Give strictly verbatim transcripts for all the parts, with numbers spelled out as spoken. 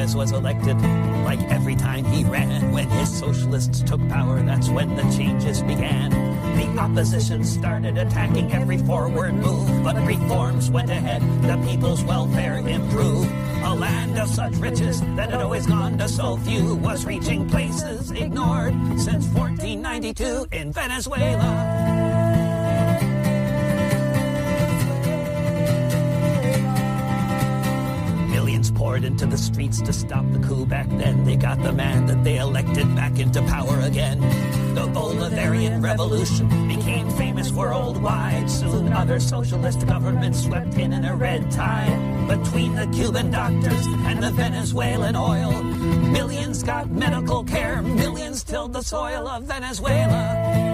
Chavez was elected. Like every time he ran, when his socialists took power, that's when the changes began. The opposition started attacking every forward move, but reforms went ahead, the people's welfare improved. A land of such riches that had always gone to so few was reaching places ignored since fourteen ninety-two in Venezuela. Poured into the streets to stop the coup back then. They got the man that they elected back into power again. The Bolivarian Revolution became famous worldwide. Soon other socialist governments swept in in a red tide. Between the Cuban doctors and the Venezuelan oil, millions got medical care, millions tilled the soil of Venezuela.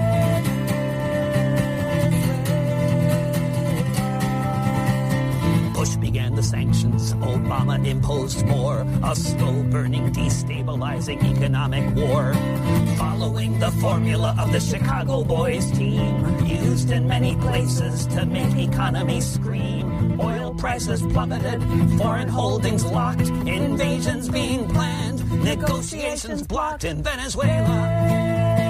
Bush began the sanctions, Obama imposed more, a slow-burning, destabilizing economic war. Following the formula of the Chicago Boys team, used in many places to make economies scream. Oil prices plummeted, foreign holdings locked, invasions being planned, negotiations blocked in Venezuela.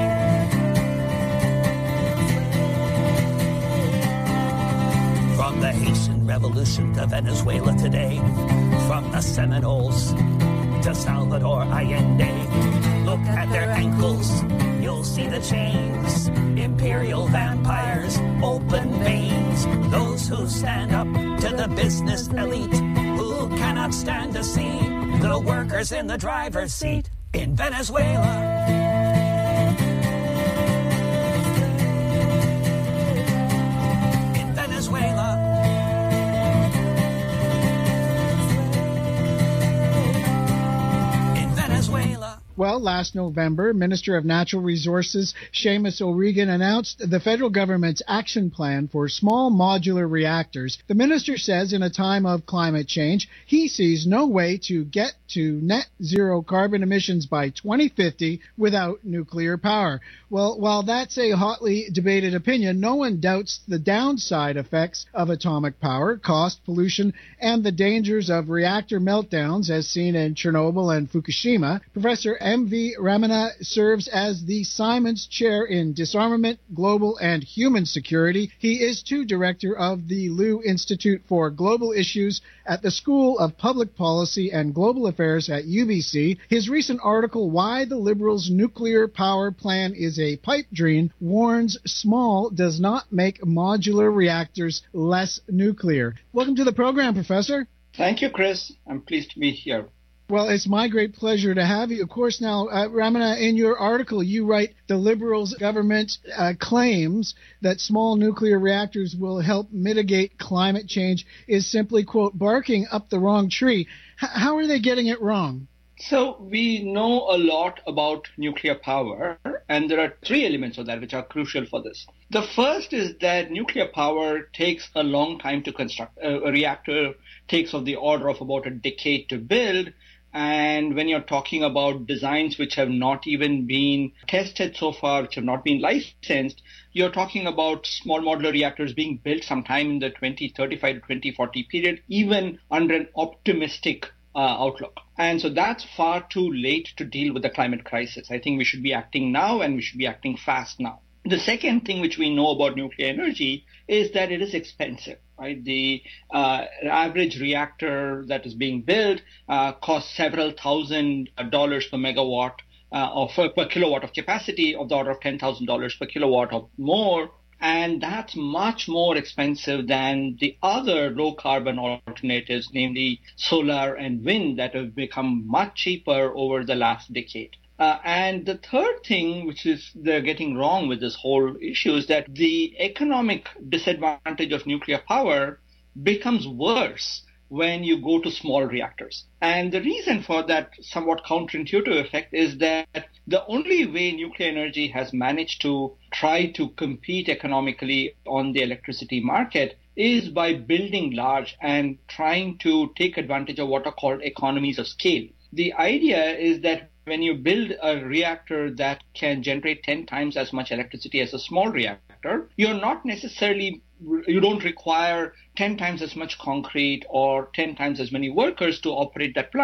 From the Haitian Revolution to Venezuela today, from the Seminoles to Salvador Allende, look at their ankles, you'll see the chains, imperial vampires, open veins, those who stand up to the business elite, who cannot stand to see the workers in the driver's seat in Venezuela. Well, last November, Minister of Natural Resources Seamus O'Regan announced the federal government's action plan for small modular reactors. The minister says in a time of climate change, he sees no way to get to net zero carbon emissions by twenty fifty without nuclear power. Well, while that's a hotly debated opinion, no one doubts the downside effects of atomic power, cost, pollution, and the dangers of reactor meltdowns as seen in Chernobyl and Fukushima. Professor M V Ramana serves as the Simons Chair in Disarmament, Global and Human Security. He is too director of the Liu Institute for Global Issues at the School of Public Policy and Global Affairs at U B C. His recent article, Why the Liberals' Nuclear Power Plan is a Pipe Dream, warns small does not make modular reactors less nuclear. Welcome to the program, Professor. Thank you, Chris. I'm pleased to be here. Well, it's my great pleasure to have you. Of course, now, uh, Ramana, in your article, you write the Liberals' government uh, claims that small nuclear reactors will help mitigate climate change is simply, quote, barking up the wrong tree. H- how are they getting it wrong? So we know a lot about nuclear power, and there are three elements of that which are crucial for this. The first is that nuclear power takes a long time to construct. A, a reactor takes of the order of about a decade to build. And when you're talking about designs which have not even been tested so far, which have not been licensed, you're talking about small modular reactors being built sometime in the twenty thirty-five to twenty forty period, even under an optimistic uh, outlook. And so that's far too late to deal with the climate crisis. I think we should be acting now, and we should be acting fast now. The second thing which we know about nuclear energy is that it is expensive. Right, the uh, average reactor that is being built uh, costs several thousand dollars per megawatt uh, or per, per kilowatt of capacity, of the order of ten thousand dollars per kilowatt or more. And that's much more expensive than the other low carbon alternatives, namely solar and wind, that have become much cheaper over the last decade. Uh, and the third thing, which is they're getting wrong with this whole issue, is that the economic disadvantage of nuclear power becomes worse when you go to small reactors. And the reason for that somewhat counterintuitive effect is that the only way nuclear energy has managed to try to compete economically on the electricity market is by building large and trying to take advantage of what are called economies of scale. The idea is that when you build a reactor that can generate ten times as much electricity as a small reactor, you're not necessarily, you don't require ten times as much concrete or ten times as many workers to operate that plant.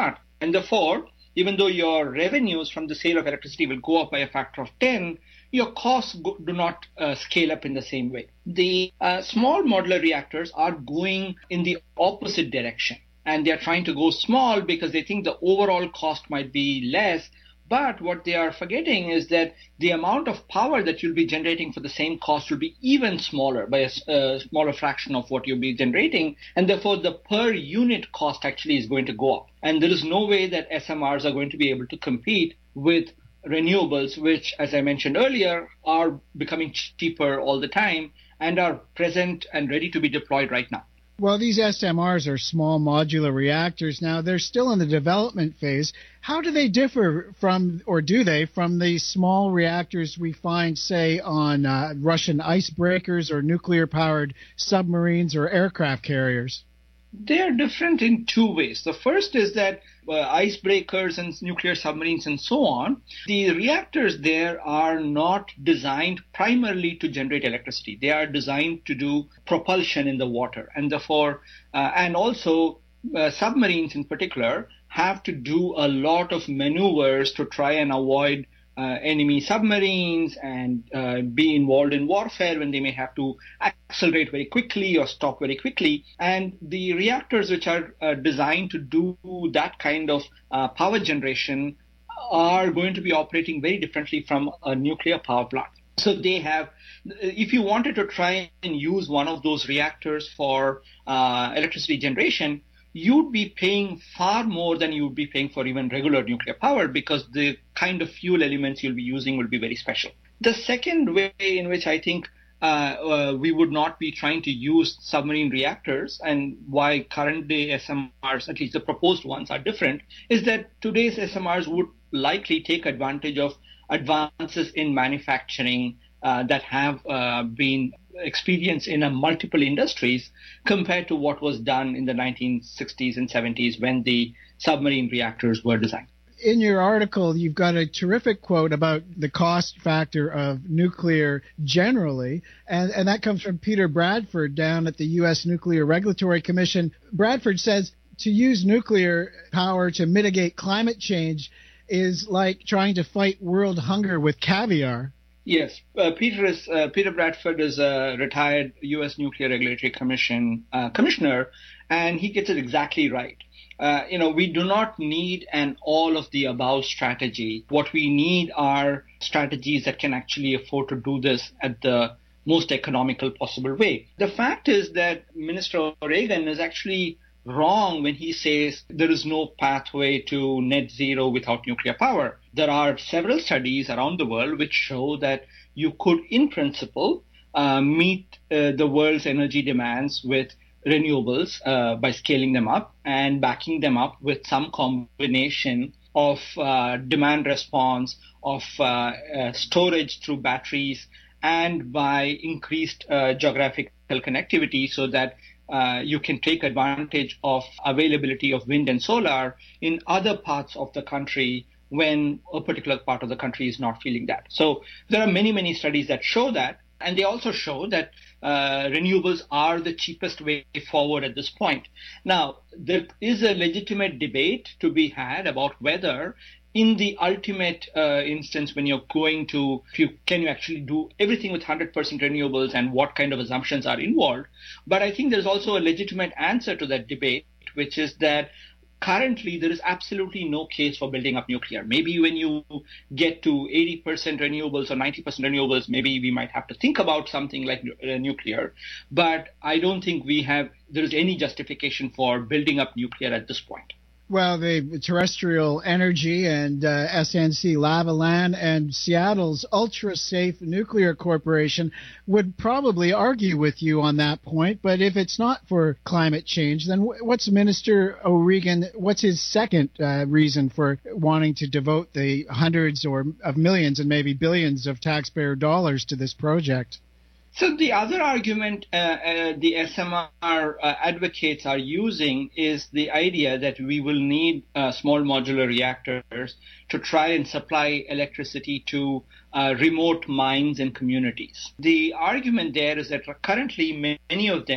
And therefore, even though your revenues from the sale of electricity will go up by a factor of ten, your costs go, do not uh, scale up in the same way. The uh, small modular reactors are going in the opposite direction, and they're trying to go small because they think the overall cost might be less. But what they are forgetting is that the amount of power that you'll be generating for the same cost will be even smaller, by a, a smaller fraction of what you'll be generating. And therefore, the per unit cost actually is going to go up. And there is no way that S M Rs are going to be able to compete with renewables, which, as I mentioned earlier, are becoming cheaper all the time and are present and ready to be deployed right now. Well, these S M Rs are small modular reactors. Now, they're still in the development phase. How do they differ from, or do they, from the small reactors we find, say, on uh, Russian icebreakers or nuclear-powered submarines or aircraft carriers? They're different in two ways. The first is that uh, icebreakers and nuclear submarines and so on, the reactors there are not designed primarily to generate electricity. They are designed to do propulsion in the water. And therefore, uh, and also uh, submarines in particular have to do a lot of maneuvers to try and avoid Uh, enemy submarines and uh, be involved in warfare when they may have to accelerate very quickly or stop very quickly. And the reactors which are uh, designed to do that kind of uh, power generation are going to be operating very differently from a nuclear power plant. So they have, if you wanted to try and use one of those reactors for uh, electricity generation, you'd be paying far more than you would be paying for even regular nuclear power, because the kind of fuel elements you'll be using will be very special. The second way in which I think uh, uh, we would not be trying to use submarine reactors, and why current day S M Rs, at least the proposed ones, are different, is that today's S M Rs would likely take advantage of advances in manufacturing uh, that have uh, been experience in a multiple industries compared to what was done in the nineteen sixties and seventies when the submarine reactors were designed. In your article, you've got a terrific quote about the cost factor of nuclear generally, and, and that comes from Peter Bradford down at the U S Nuclear Regulatory Commission. Bradford says to use nuclear power to mitigate climate change is like trying to fight world hunger with caviar. Yes, uh, Peter is uh, Peter Bradford is a retired U S Nuclear Regulatory Commission uh, commissioner, and he gets it exactly right. Uh, you know, we do not need an all-of-the-above strategy. What we need are strategies that can actually afford to do this at the most economical possible way. The fact is that Minister O'Regan is actually wrong when he says there is no pathway to net zero without nuclear power. There are several studies around the world which show that you could, in principle, uh, meet uh, the world's energy demands with renewables uh, by scaling them up and backing them up with some combination of uh, demand response, of uh, uh, storage through batteries, and by increased uh, geographical connectivity so that Uh, you can take advantage of availability of wind and solar in other parts of the country when a particular part of the country is not feeling that. So there are many, many studies that show that. And they also show that uh, renewables are the cheapest way forward at this point. Now, there is a legitimate debate to be had about whether in the ultimate uh, instance, when you're going to, if you, can you actually do everything with one hundred percent renewables and what kind of assumptions are involved? But I think there's also a legitimate answer to that debate, which is that currently there is absolutely no case for building up nuclear. Maybe when you get to eighty percent renewables or ninety percent renewables, maybe we might have to think about something like uh, nuclear. But I don't think we have, there is any justification for building up nuclear at this point. Well, the Terrestrial Energy and uh, S N C Lavalin and Seattle's ultra-safe nuclear corporation would probably argue with you on that point. But if it's not for climate change, then what's Minister O'Regan, what's his second uh, reason for wanting to devote the hundreds or of millions and maybe billions of taxpayer dollars to this project? So the other argument uh, uh, the S M R uh, advocates are using is the idea that we will need uh, small modular reactors to try and supply electricity to uh, remote mines and communities. The argument there is that currently many of them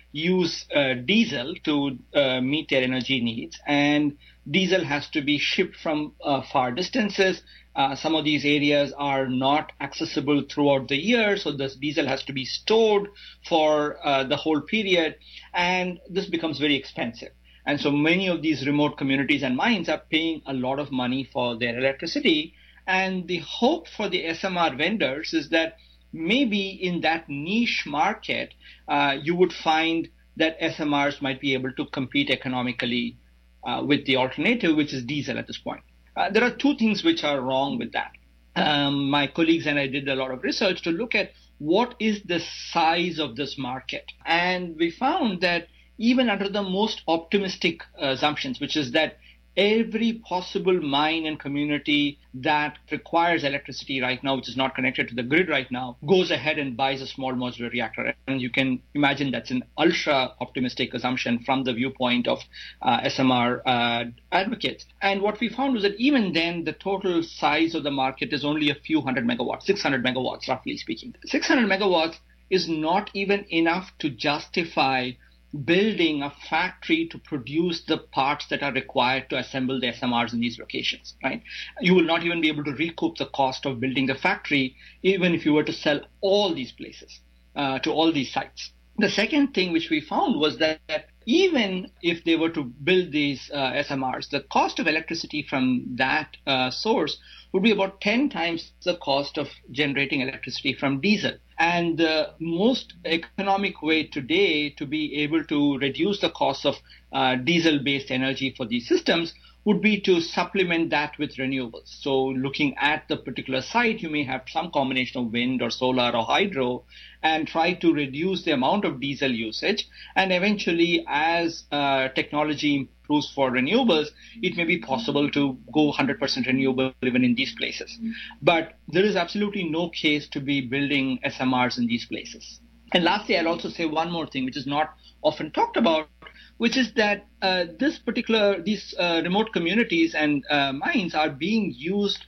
use uh, diesel to uh, meet their energy needs, and diesel has to be shipped from uh, far distances. Uh, some of these areas are not accessible throughout the year, so this diesel has to be stored for uh, the whole period, and this becomes very expensive. And so many of these remote communities and mines are paying a lot of money for their electricity. And the hope for the S M R vendors is that maybe in that niche market, uh, you would find that S M Rs might be able to compete economically uh, with the alternative, which is diesel at this point. Uh, there are two things which are wrong with that. Um, my colleagues and I did a lot of research to look at what is the size of this market. And we found that even under the most optimistic uh, assumptions, which is that every possible mine and community that requires electricity right now, which is not connected to the grid right now, goes ahead and buys a small modular reactor. And you can imagine that's an ultra optimistic assumption from the viewpoint of uh, S M R uh, advocates. And what we found was that even then, the total size of the market is only a few hundred megawatts, six hundred megawatts, roughly speaking. six hundred megawatts is not even enough to justify building a factory to produce the parts that are required to assemble the S M Rs in these locations, right? You will not even be able to recoup the cost of building the factory, even if you were to sell all these places uh, to all these sites. The second thing which we found was that even if they were to build these uh, S M Rs, the cost of electricity from that uh, source would be about ten times the cost of generating electricity from diesel. And the most economic way today to be able to reduce the cost of uh, diesel-based energy for these systems would be to supplement that with renewables. So looking at the particular site, you may have some combination of wind or solar or hydro and try to reduce the amount of diesel usage. And eventually, as uh, technology improves for renewables, it may be possible to go one hundred percent renewable even in these places. But there is absolutely no case to be building S M Rs in these places. And lastly, I'll also say one more thing, which is not often talked about, which is that uh, this particular, these uh, remote communities and uh, mines are being used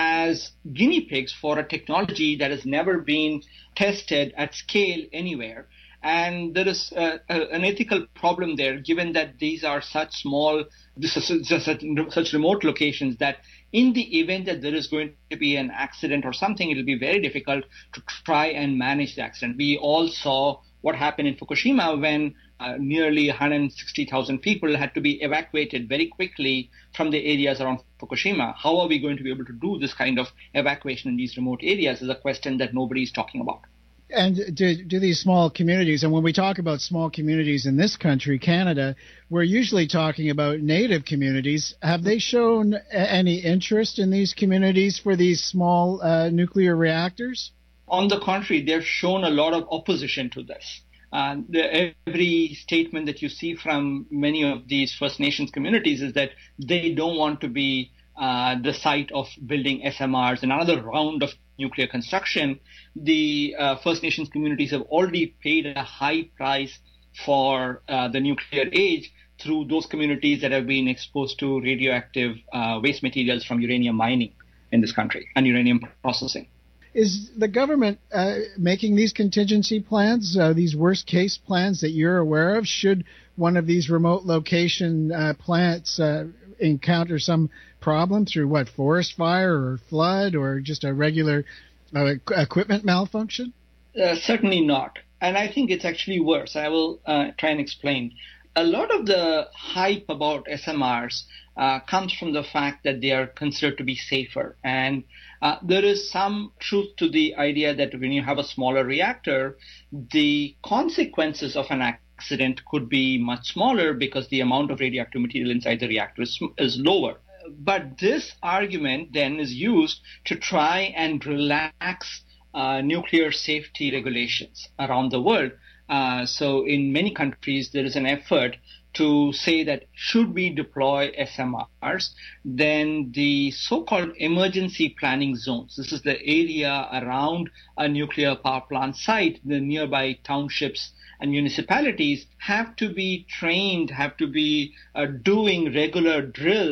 as guinea pigs for a technology that has never been tested at scale anywhere. And there is uh, a, an ethical problem there, given that these are such small, this is just such, such remote locations that in the event that there is going to be an accident or something, it will be very difficult to try and manage the accident. We all saw what happened in Fukushima when uh, nearly one hundred sixty thousand people had to be evacuated very quickly from the areas around Fukushima. How are we going to be able to do this kind of evacuation in these remote areas is a question that nobody is talking about. And do, do these small communities, and when we talk about small communities in this country, Canada, we're usually talking about native communities. Have they shown any interest in these communities for these small uh, nuclear reactors? On the contrary, they've shown a lot of opposition to this. Uh, the, every statement that you see from many of these First Nations communities is that they don't want to be uh, the site of building S M Rs and another round of nuclear construction. The uh, First Nations communities have already paid a high price for uh, the nuclear age through those communities that have been exposed to radioactive uh, waste materials from uranium mining in this country and uranium processing. Is the government uh, making these contingency plans, uh, these worst-case plans that you're aware of, should one of these remote location uh, plants uh, encounter some problem through, what, forest fire or flood or just a regular uh, equipment malfunction? Uh, certainly not. And I think it's actually worse. I will uh, try and explain. A lot of the hype about S M Rs uh, comes from the fact that they are considered to be safer. And uh, there is some truth to the idea that when you have a smaller reactor, the consequences of an accident could be much smaller because the amount of radioactive material inside the reactor is, is lower. But this argument then is used to try and relax uh, nuclear safety regulations around the world. Uh, so in many countries, there is an effort to say that should we deploy S M Rs, then the so-called emergency planning zones, this is the area around a nuclear power plant site, the nearby townships and municipalities have to be trained, have to be uh, doing regular drills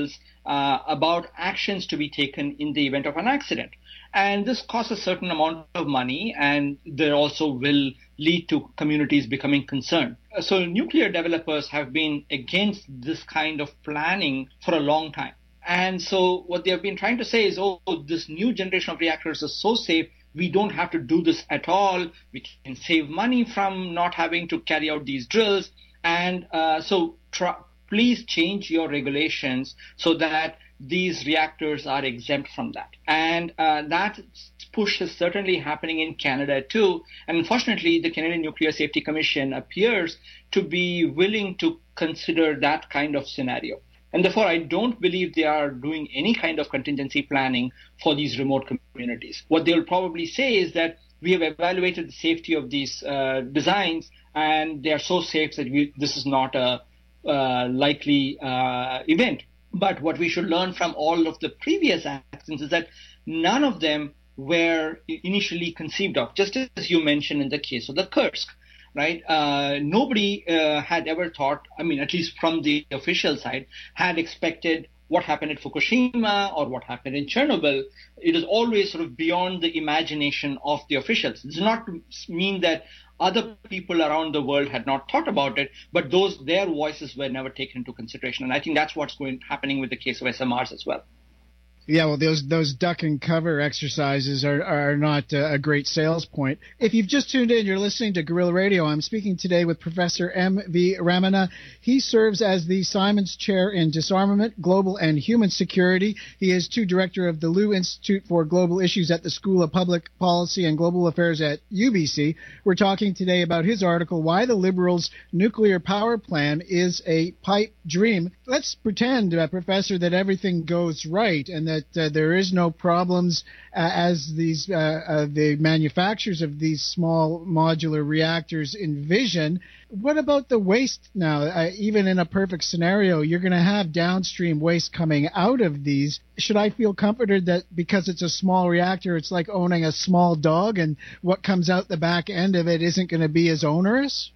uh, about actions to be taken in the event of an accident. And this costs a certain amount of money, and there also will lead to communities becoming concerned. So nuclear developers have been against this kind of planning for a long time. And so what they have been trying to say is, oh, this new generation of reactors is so safe, we don't have to do this at all. We can save money from not having to carry out these drills. And uh, so try, please change your regulations so that these reactors are exempt from that. And uh, that push is certainly happening in Canada too. And unfortunately, the Canadian Nuclear Safety Commission appears to be willing to consider that kind of scenario. And therefore, I don't believe they are doing any kind of contingency planning for these remote communities. What they'll probably say is that we have evaluated the safety of these uh, designs, and they are so safe that we, this is not a uh, likely uh, event. But what we should learn from all of the previous accidents is that none of them were initially conceived of, just as you mentioned in the case of the Kursk. Right? Uh, nobody uh, had ever thought, I mean, at least from the official side, had expected what happened at Fukushima or what happened in Chernobyl. It is always sort of beyond the imagination of the officials. It does not mean that other people around the world had not thought about it, but those their voices were never taken into consideration. And I think that's what's going happening with the case of S M Rs as well. Yeah, well, those those duck and cover exercises are, are not uh, a great sales point. If you've just tuned in, you're listening to Guerrilla Radio. I'm speaking today with Professor M V Ramana. He serves as the Simons Chair in Disarmament, Global and Human Security. He is too director of the Liu Institute for Global Issues at the School of Public Policy and Global Affairs at U B C. We're talking today about his article, Why the Liberals' Nuclear Power Plan is a Pipe Dream. Let's pretend, uh, Professor, that everything goes right and that That, uh, there is no problems uh, as these uh, uh, the manufacturers of these small modular reactors envision. What about the waste now? Uh, even in a perfect scenario, you're going to have downstream waste coming out of these. Should I feel comforted that because it's a small reactor, it's like owning a small dog, and what comes out the back end of it isn't going to be as onerous?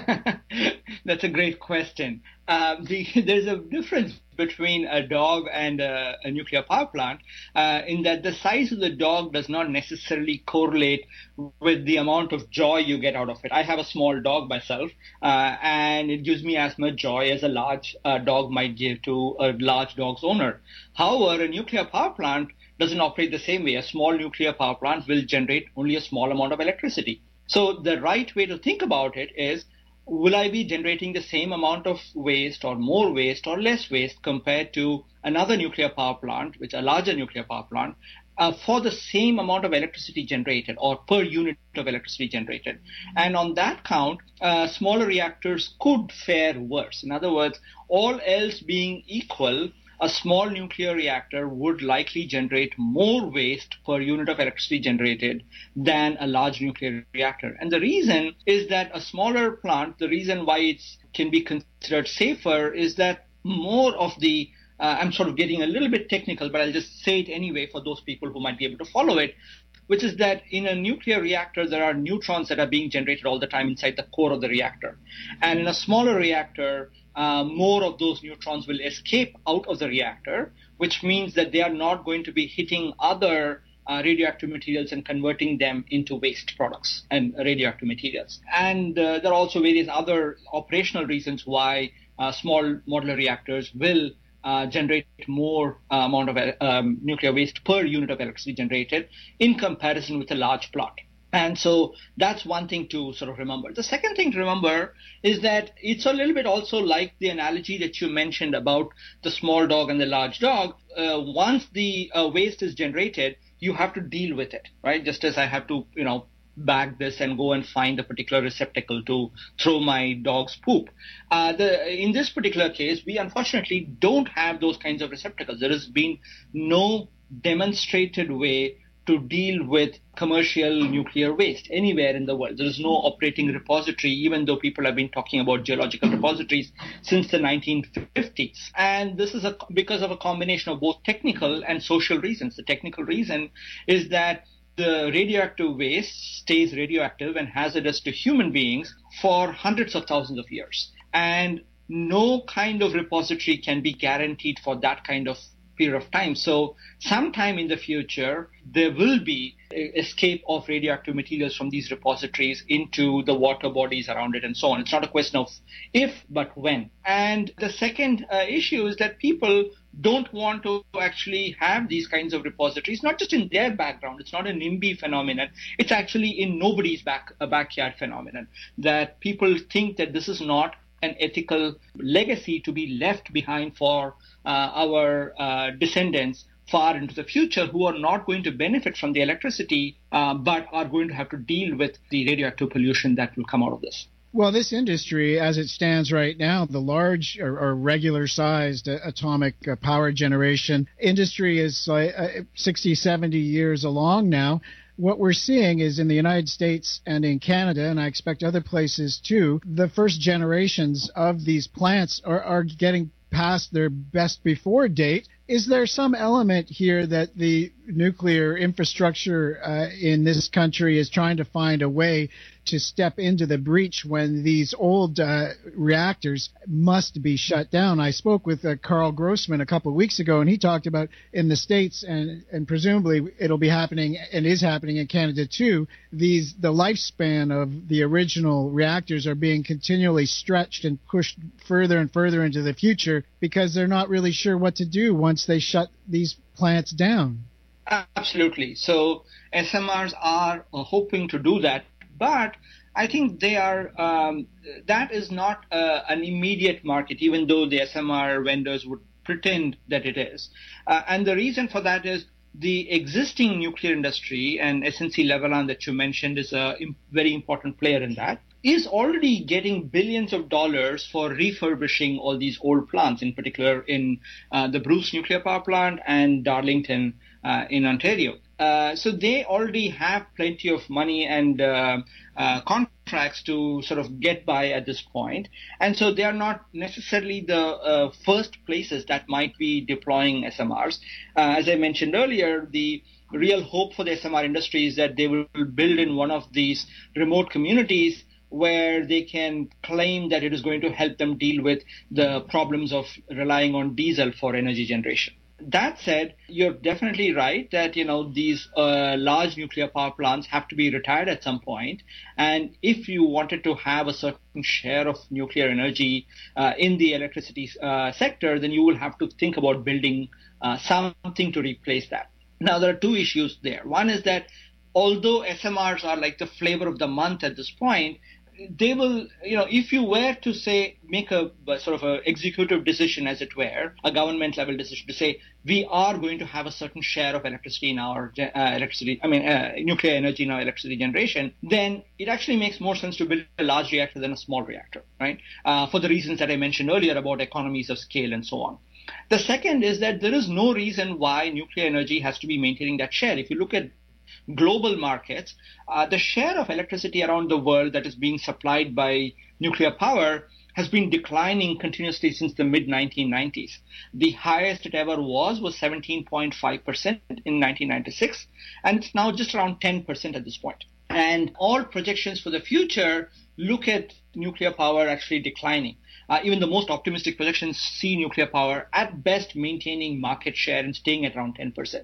That's a great question. Uh, the, there's a difference between a dog and a, a nuclear power plant uh, in that the size of the dog does not necessarily correlate with the amount of joy you get out of it. I have a small dog myself, uh, and it gives me as much joy as a large uh, dog might give to a large dog's owner. However, a nuclear power plant doesn't operate the same way. A small nuclear power plant will generate only a small amount of electricity. So the right way to think about it is, will I be generating the same amount of waste or more waste or less waste compared to another nuclear power plant, which a larger nuclear power plant, uh, for the same amount of electricity generated or per unit of electricity generated? And on that count, uh, smaller reactors could fare worse. In other words, all else being equal, a small nuclear reactor would likely generate more waste per unit of electricity generated than a large nuclear reactor. And the reason is that a smaller plant, the reason why it can be considered safer is that more of the, uh, I'm sort of getting a little bit technical, but I'll just say it anyway for those people who might be able to follow it, which is that in a nuclear reactor, there are neutrons that are being generated all the time inside the core of the reactor. And in a smaller reactor, Uh, more of those neutrons will escape out of the reactor, which means that they are not going to be hitting other uh, radioactive materials and converting them into waste products and radioactive materials. And uh, there are also various other operational reasons why uh, small modular reactors will uh, generate more uh, amount of um, nuclear waste per unit of electricity generated in comparison with a large plant. And so that's one thing to sort of remember. The second thing to remember is that it's a little bit also like the analogy that you mentioned about the small dog and the large dog. Uh, once the uh, waste is generated, you have to deal with it, right? Just as I have to, you know, bag this and go and find a particular receptacle to throw my dog's poop. Uh, the, in this particular case, we unfortunately don't have those kinds of receptacles. There has been no demonstrated way to deal with commercial nuclear waste anywhere in the world. There is no operating repository, even though people have been talking about geological repositories since the nineteen fifties. And this is a, because of a combination of both technical and social reasons. The technical reason is that the radioactive waste stays radioactive and hazardous to human beings for hundreds of thousands of years. And no kind of repository can be guaranteed for that kind of period of time. So sometime in the future, there will be escape of radioactive materials from these repositories into the water bodies around it and so on. It's not a question of if, but when. And the second uh, issue is that people don't want to actually have these kinds of repositories, not just in their background. It's not a NIMBY phenomenon. It's actually in nobody's back, a backyard phenomenon, that people think that this is not an ethical legacy to be left behind for uh, our uh, descendants far into the future, who are not going to benefit from the electricity, uh, but are going to have to deal with the radioactive pollution that will come out of this. Well, this industry, as it stands right now, the large or, or regular-sized uh, atomic uh, power generation industry is like uh, sixty, seventy years along now. What we're seeing is in the United States and in Canada, and I expect other places too, the first generations of these plants are, are getting past their best before date. Is there some element here that the nuclear infrastructure uh, in this country is trying to find a way to step into the breach when these old uh, reactors must be shut down? I spoke with uh, Carl Grossman a couple of weeks ago, and he talked about in the States, and, and presumably it'll be happening and is happening in Canada too, these the lifespan of the original reactors are being continually stretched and pushed further and further into the future because they're not really sure what to do once they shut these plants down. Absolutely. So S M Rs are uh, hoping to do that, but I think they are. Um, that is not uh, an immediate market, even though the S M R vendors would pretend that it is. Uh, and the reason for that is the existing nuclear industry, and S N C-Lavalin that you mentioned is a im- very important player in that, is already getting billions of dollars for refurbishing all these old plants, in particular in uh, the Bruce nuclear power plant and Darlington uh, in Ontario. Uh, so they already have plenty of money and uh, uh, contracts to sort of get by at this point. And so they are not necessarily the uh, first places that might be deploying S M Rs. Uh, as I mentioned earlier, the real hope for the S M R industry is that they will build in one of these remote communities where they can claim that it is going to help them deal with the problems of relying on diesel for energy generation. That said, you're definitely right that, you know, these uh, large nuclear power plants have to be retired at some point. And if you wanted to have a certain share of nuclear energy uh, in the electricity uh, sector, then you will have to think about building uh, something to replace that. Now, there are two issues there. One is that although S M Rs are like the flavor of the month at this point, they will, you know, if you were to say, make a, a sort of a executive decision, as it were, a government level decision to say, we are going to have a certain share of electricity in our uh, electricity, I mean, uh, nuclear energy in our electricity generation, then it actually makes more sense to build a large reactor than a small reactor, right? Uh, for the reasons that I mentioned earlier about economies of scale and so on. The second is that there is no reason why nuclear energy has to be maintaining that share. If you look at global markets, uh, the share of electricity around the world that is being supplied by nuclear power has been declining continuously since the mid nineteen nineties. The highest it ever was was seventeen point five percent in nineteen ninety-six, and it's now just around ten percent at this point. And all projections for the future look at nuclear power actually declining. Uh, even the most optimistic projections see nuclear power at best maintaining market share and staying at around ten percent.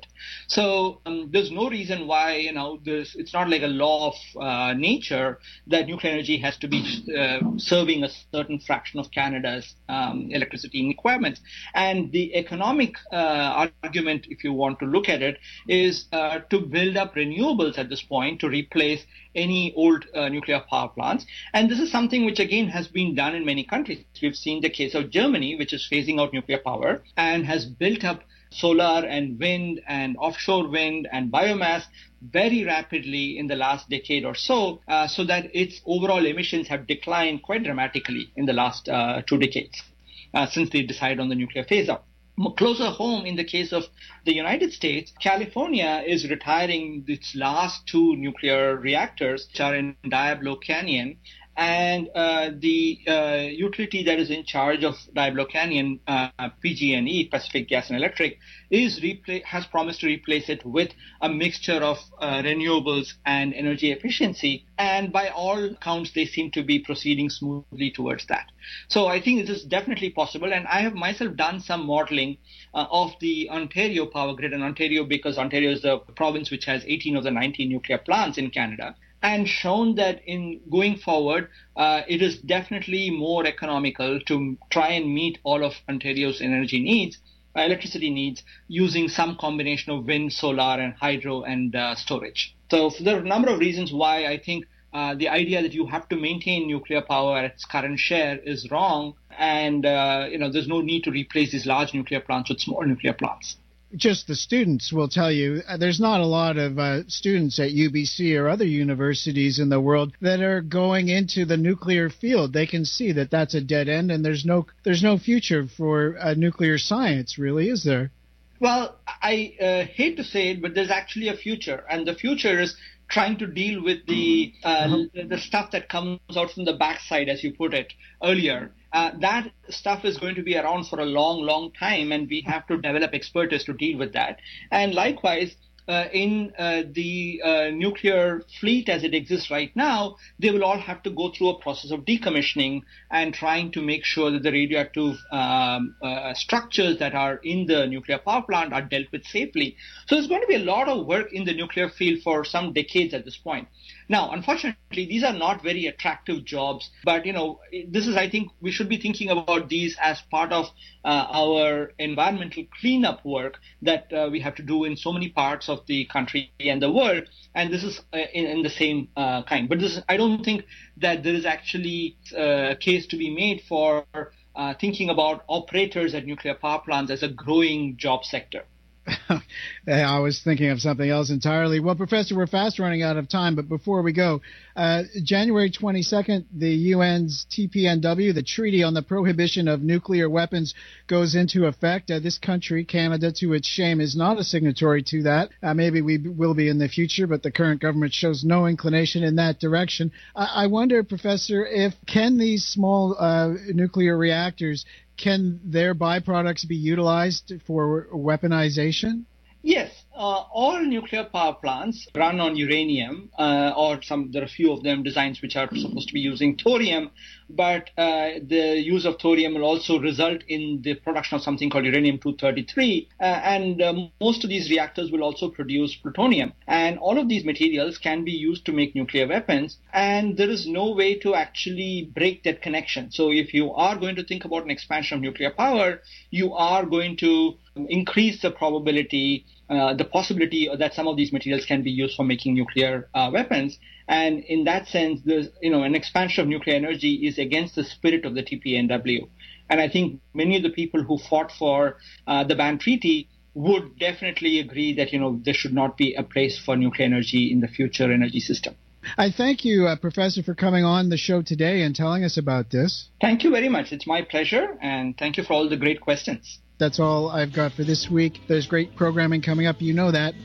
So um, there's no reason why, you know, there's, it's not like a law of uh, nature that nuclear energy has to be uh, serving a certain fraction of Canada's um, electricity requirements. And the economic uh, argument, if you want to look at it, is uh, to build up renewables at this point to replace any old uh, nuclear power plants. And this is something which, again, has been done in many countries. We've seen the case of Germany, which is phasing out nuclear power and has built up solar and wind and offshore wind and biomass very rapidly in the last decade or so, uh, so that its overall emissions have declined quite dramatically in the last uh, two decades uh, since they decided on the nuclear phase-out. Closer home, in the case of the United States, California is retiring its last two nuclear reactors, which are in Diablo Canyon. And uh, the uh, utility that is in charge of Diablo Canyon, uh, P G and E, Pacific Gas and Electric, is repla- has promised to replace it with a mixture of uh, renewables and energy efficiency. And by all accounts, they seem to be proceeding smoothly towards that. So I think this is definitely possible. And I have myself done some modeling uh, of the Ontario power grid, and Ontario, because Ontario is the province which has eighteen of the nineteen nuclear plants in Canada, and shown that in going forward, uh, it is definitely more economical to try and meet all of Ontario's energy needs, uh, electricity needs, using some combination of wind, solar, and hydro and uh, storage. So, so there are a number of reasons why I think uh, the idea that you have to maintain nuclear power at its current share is wrong, and uh, you know there's no need to replace these large nuclear plants with small nuclear plants. Just the students will tell you uh, there's not a lot of uh, students at U B C or other universities in the world that are going into the nuclear field. They can see that that's a dead end, and there's no there's no future for uh, nuclear science, really, is there? Well, I uh, hate to say it, but there's actually a future, and the future is trying to deal with the uh, uh-huh. the stuff that comes out from the backside, as you put it earlier. Uh, that stuff is going to be around for a long, long time, and we have to develop expertise to deal with that. And likewise, uh, in uh, the uh, nuclear fleet as it exists right now, they will all have to go through a process of decommissioning and trying to make sure that the radioactive um, uh, structures that are in the nuclear power plant are dealt with safely. So there's going to be a lot of work in the nuclear field for some decades at this point. Now, unfortunately, these are not very attractive jobs, but, you know, this is, I think, we should be thinking about these as part of uh, our environmental cleanup work that uh, we have to do in so many parts of the country and the world, and this is uh, in, in the same uh, kind. But this, I don't think that there is actually uh, a case to be made for uh, thinking about operators at nuclear power plants as a growing job sector. I was thinking of something else entirely. Well, Professor, we're fast running out of time, but before we go, uh, January twenty-second, the U N's T P N W, the Treaty on the Prohibition of Nuclear Weapons, goes into effect. Uh, this country, Canada, to its shame, is not a signatory to that. Uh, maybe we will be in the future, but the current government shows no inclination in that direction. I, I wonder, Professor, if can these small uh, nuclear reactors, can their byproducts be utilized for weaponization? Yes, uh, all nuclear power plants run on uranium, uh, or some. There are a few of them designs which are supposed to be using thorium, but uh, the use of thorium will also result in the production of something called uranium two thirty-three, uh, and uh, most of these reactors will also produce plutonium. And all of these materials can be used to make nuclear weapons, and there is no way to actually break that connection. So if you are going to think about an expansion of nuclear power, you are going to increase the probability, uh, the possibility that some of these materials can be used for making nuclear uh, weapons. And in that sense, there's, you know, an expansion of nuclear energy is against the spirit of the T P N W. And I think many of the people who fought for uh, the Ban Treaty would definitely agree that, you know, there should not be a place for nuclear energy in the future energy system. I thank you, uh, Professor, for coming on the show today and telling us about this. Thank you very much. It's my pleasure, and thank you for all the great questions. That's all I've got for this week. There's great programming coming up. You know that.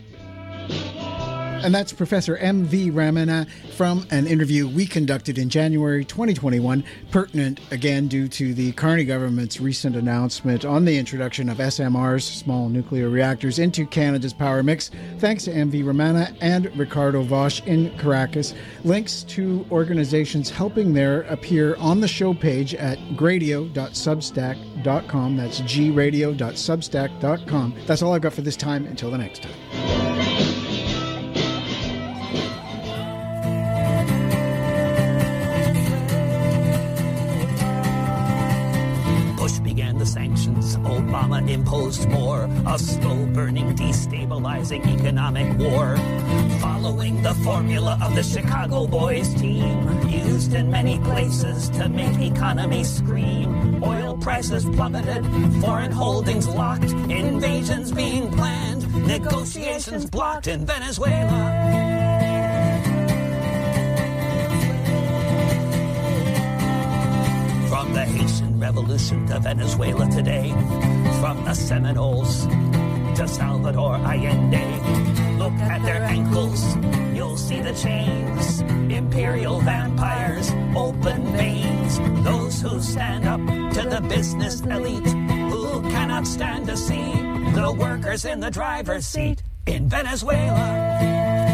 And that's Professor M V Ramana from an interview we conducted in January twenty twenty-one, pertinent again due to the Carney government's recent announcement on the introduction of S M Rs, small nuclear reactors, into Canada's power mix. Thanks to M V Ramana and Ricardo Vosch in Caracas. Links to organizations helping there appear on the show page at gradio dot substack dot com. That's g radio dot substack dot com. That's all I've got for this time. Until the next time. Sanctions, Obama imposed more, a slow-burning, destabilizing economic war. Following the formula of the Chicago Boys team, used in many places to make economies scream. Oil prices plummeted, foreign holdings locked, invasions being planned, negotiations blocked in Venezuela. From the Haitian Revolution to Venezuela today, from the Seminoles to Salvador Allende. Look at their ankles, you'll see the chains. Imperial vampires, open veins. Those who stand up to the business elite, who cannot stand to see the workers in the driver's seat in Venezuela.